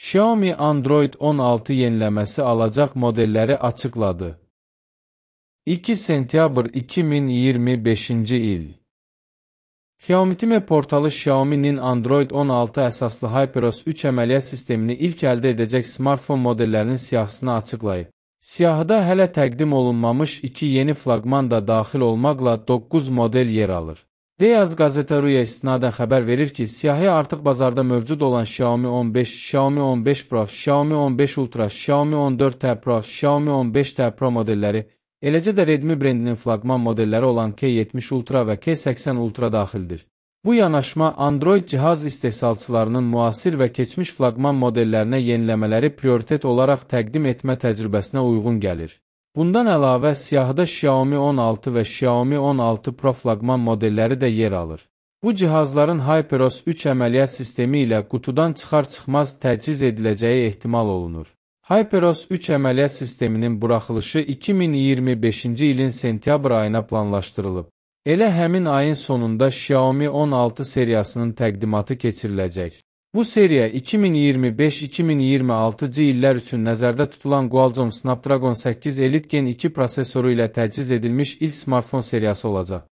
Xiaomi Android 16 yeniləməsi alacaq modelləri açıqladı. 2 sentyabr 2025-ci il. Xiaomi portalı Xiaomi'nin Android 16 əsaslı HyperOS 3 əməliyyat sistemini ilk əldə edəcək smartfon modellərinin siyahısını açıqlayıb. Siyahıda hələ təqdim olunmamış 2 yeni flaqman da daxil olmaqla 9 model yer alır. Deyaz Gazeta.ru-ya istinadən xəbər verir ki, siyahıya artıq bazarda mövcud olan Xiaomi 15, Xiaomi 15 Pro, Xiaomi 15 Ultra, Xiaomi 14T Pro, Xiaomi 15T Pro modelləri, eləcə də Redmi brendinin flaqman modelləri olan K70 Ultra və K80 Ultra daxildir. Bu yanaşma Android cihaz istehsalçılarının müasir və keçmiş flaqman modellərinə yeniləmələri prioritet olaraq təqdim etmə təcrübəsinə uyğun gəlir. Bundan əlavə, siyahıda Xiaomi 16 və Xiaomi 16 Pro flaqman modelləri də yer alır. Bu cihazların HyperOS 3 əməliyyat sistemi ilə qutudan çıxar-çıxmaz təchiz ediləcəyi ehtimal olunur. HyperOS 3 əməliyyat sisteminin buraxılışı 2025-ci ilin sentyabr ayına planlaşdırılıb. Elə həmin ayın sonunda Xiaomi 16 seriyasının təqdimatı keçiriləcək. Bu seriya 2025-2026-cı illər üçün nəzərdə tutulan Qualcomm Snapdragon 8 Elite Gen 2 prosesoru ilə təchiz edilmiş ilk smartfon seriyası olacaq.